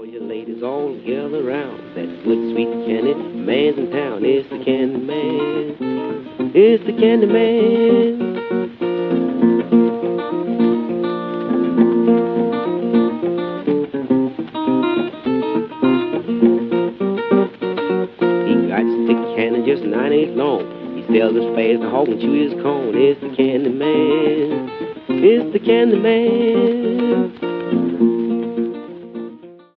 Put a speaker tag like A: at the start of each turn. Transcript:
A: All you ladies all gather round. That good sweet candy man's in town. It's the candy man. It's the candy man. He got stick candy just 9 8 long. He sells as fast as a hog and chew his corn. It's the candy man. It's the candy man.